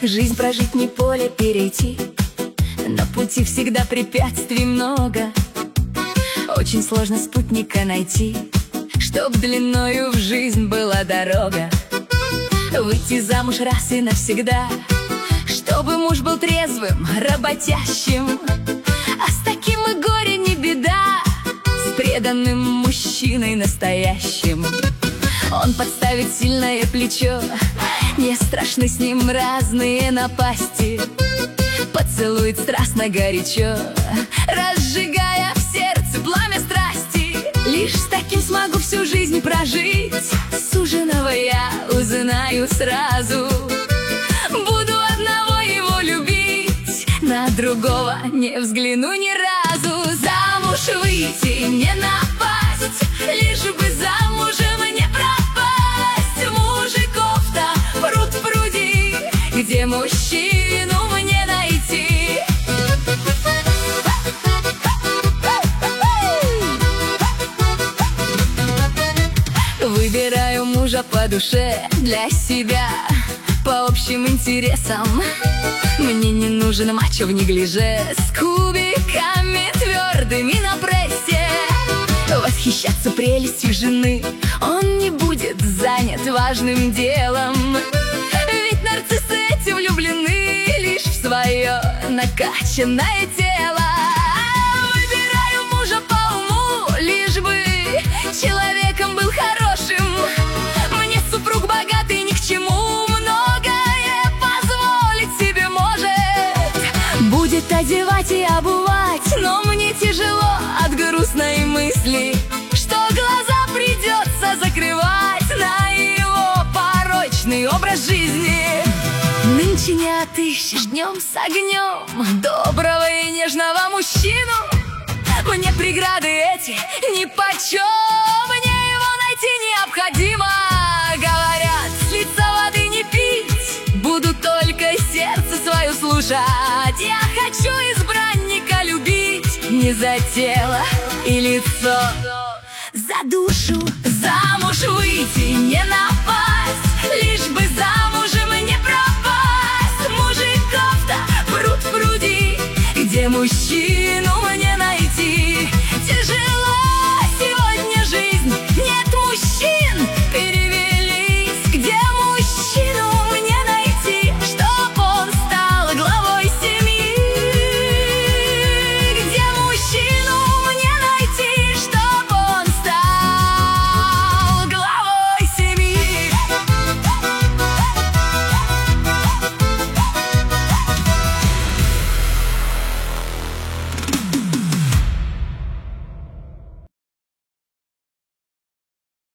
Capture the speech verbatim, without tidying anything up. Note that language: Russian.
Жизнь прожить, не поле перейти. На пути всегда препятствий много. Очень сложно спутника найти, чтоб длиною в жизнь была дорога. Выйти замуж раз и навсегда, чтобы муж был трезвым, работящим. А с таким и горе не беда, с преданным мужчиной настоящим. Он подставит сильное плечо, не страшны с ним разные напасти. Поцелует страстно горячо, разжигая в сердце пламя страсти. Лишь с таким смогу всю жизнь прожить. Суженого я узнаю сразу, буду одного его любить, на другого не взгляну ни разу. Замуж выйти, не напасть, лишь бы замужем не пропасть. Мужиков-то пруд пруди, где мужчину мне найти? Выбираю мужа по душе, для себя, по общим интересам. Мне не нужен мачо в неглиже, с кубиками твердыми на прессе. Восхищаться прелестью жены он не будет занят важным делом. Ведь нарциссы эти влюблены лишь в свое накачанное тело. Выбираю мужа по уму, лишь бы человеком был хорошим. Мне супруг богатый ни к чему, многое позволить себе может. Будет одевать и обувать, но мне тяжело от грустной мысли, что глаза придется закрывать на его порочный образ жизни. Нынче не отыщешь днем с огнем доброго и нежного мужчину. Мне преграды эти нипочем, мне его найти необходимо. Говорят, с лица воды не пить, буду только сердце свое слушать. Я хочу избранника любить не за тело и лицо, за душу, за